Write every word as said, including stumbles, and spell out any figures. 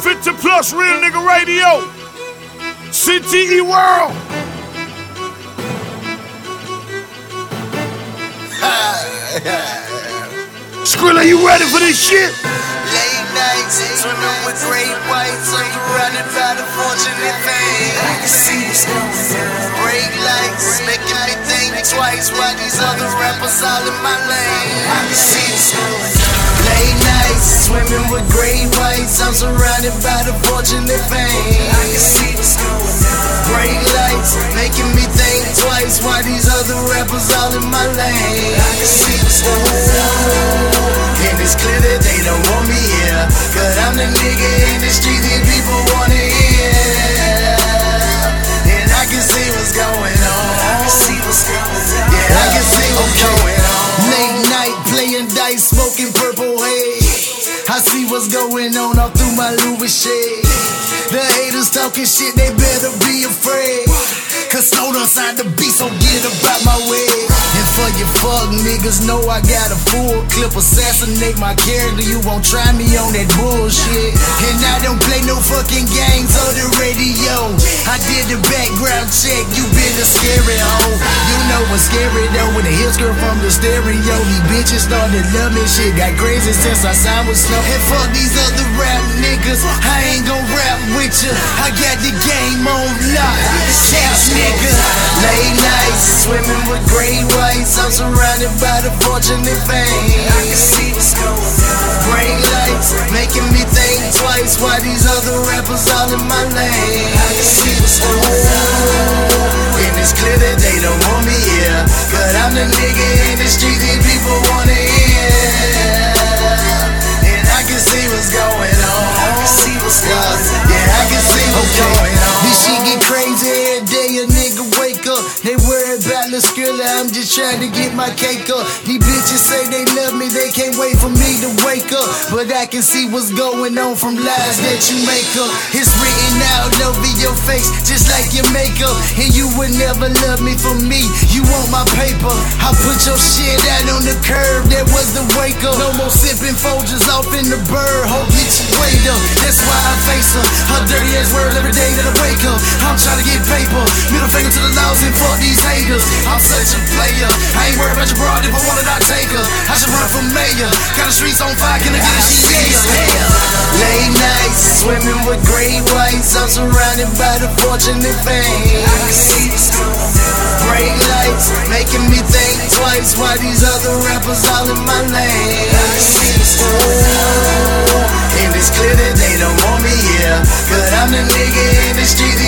fifty plus Real Nigga Radio. C T E World. Skrilla, you ready for this shit? Late nights, swimming with great whites, surrounded by the fortunate fame. I can see what's going on. Break lights, making me think twice why these other rappers all in my lane. I can see what's going on. Late nights, swimming with great whites, I'm surrounded by the fortunate fame. I can see what's going on. Break lights, making me think twice why these other rappers all in my lane. I can see what's going on. And it's clear that they don't want me here, but I'm the nigga in the street that people wanna hear. And I can see what's going on. I can see what's going on. Yeah, I can see what's going on. Late night playing dice, smoking purple haze. I see what's going on all through my Louis shade. The haters talking shit, they better be afraid. Cause Snow done signed the beat, so get about my way. And for you fuck niggas, know I got a full clip. Assassinate my character, you won't try me on that bullshit. And I don't play no fucking games on the radio. I did the background check, you been a scary hoe. You know what's scary though, when the hits girl from the stereo. These bitches started love me, shit got crazy since I signed with Snow. And fuck these other rap niggas, I ain't gon' rap with ya. I got the game on lock, Chaps nigga. Late nights, swimming with great whites, I'm surrounded by the fortunate fame. I can see what's going on. Break lights, making me think twice why these other rappers all in my lane. I can see what's going on. And it's clear that they don't want me here, but I'm the nigga in the street that people wanna hear. And I can see what's going on. I can see what's going on. Yeah, I can see what's going on. This shit get crazy every day, a nigga wake up. They worry about the Skrilla, I'm just trying to get my cake up. These bitches say they love me, they can't wait for me to wake up. But I can see what's going on from lies that you make up. It's written out over your face, just like your makeup. And you would never love me for me, you want my paper. I put your shit out on the curb, that was the wake up. No more sipping Folgers off in the bird, hope get you weight up. That's why I face her, her dirty ass word every day that I wake up. I'm trying to get paper, middle finger to the laws and fuck these haters. I'm such a player, I ain't worried about your broad, if I want it I take her. I should run for mayor, got the streets on fire, can I get a shit? Yeah. Late nights, swimming with great whites, I'm surrounded by the fortunate fame. I can see what's going on. Break lights, making me think twice why these other rappers all in my lane. I can see what's going on. And it's clear that they don't want me here, but I'm the nigga in the street